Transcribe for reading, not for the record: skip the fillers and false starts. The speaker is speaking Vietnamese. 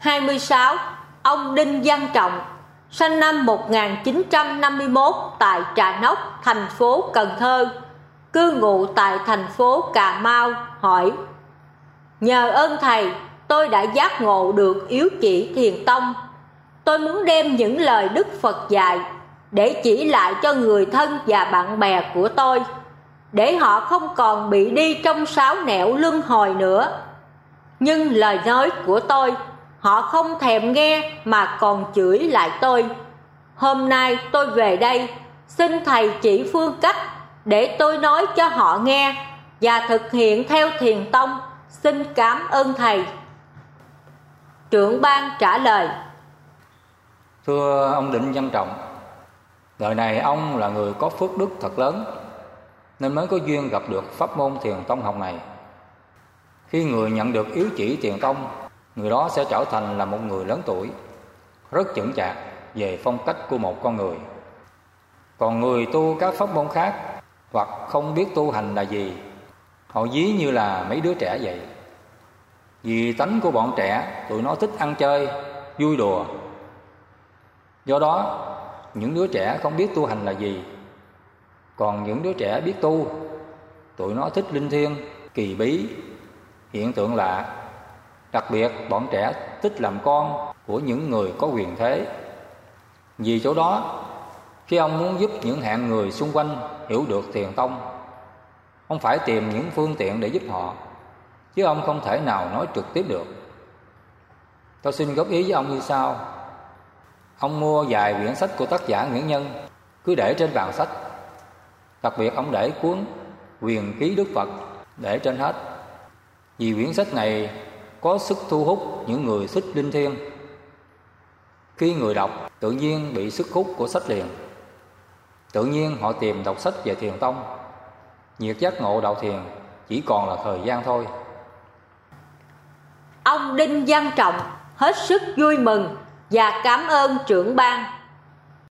26. Ông Đinh Văn Trọng, sinh năm 1951 tại Trà Nóc, thành phố Cần Thơ, cư ngụ tại thành phố Cà Mau, hỏi: nhờ ơn thầy, tôi đã giác ngộ được yếu chỉ thiền tông. Tôi muốn đem những lời Đức Phật dạy để chỉ lại cho người thân và bạn bè của tôi, để họ không còn bị đi trong sáu nẻo luân hồi nữa. Nhưng lời nói của tôi họ không thèm nghe mà còn chửi lại tôi. Hôm nay tôi về đây, xin thầy chỉ phương cách để tôi nói cho họ nghe và thực hiện theo thiền tông. Xin cảm ơn thầy. Trưởng ban trả lời: thưa ông Đinh Văn Trọng, đời này ông là người có phước đức thật lớn, nên mới có duyên gặp được pháp môn thiền tông học này. Khi người nhận được yếu chỉ thiền tông, người đó sẽ trở thành là một người lớn tuổi, rất chững chạc về phong cách của một con người. Còn người tu các pháp môn khác hoặc không biết tu hành là gì, họ ví như là mấy đứa trẻ vậy. Vì tánh của bọn trẻ, tụi nó thích ăn chơi, vui đùa. Do đó, những đứa trẻ không biết tu hành là gì. Còn những đứa trẻ biết tu, tụi nó thích linh thiêng, kỳ bí, hiện tượng lạ. Đặc biệt, bọn trẻ thích làm con của những người có quyền thế. Vì chỗ đó, khi ông muốn giúp những hạng người xung quanh hiểu được thiền tông, ông phải tìm những phương tiện để giúp họ, chứ ông không thể nào nói trực tiếp được. Tôi xin góp ý với ông như sau. Ông mua vài quyển sách của tác giả Nguyễn Nhân, cứ để trên bàn sách. Đặc biệt ông để cuốn Quyền ký Đức Phật để trên hết. Vì quyển sách này có sức thu hút những người thích linh thiêng. Khi người đọc tự nhiên bị sức hút của sách liền, tự nhiên họ tìm đọc sách về thiền tông. Nhiệt giác ngộ đạo thiền chỉ còn là thời gian thôi. Ông Đinh Văn Trọng hết sức vui mừng và cảm ơn trưởng ban.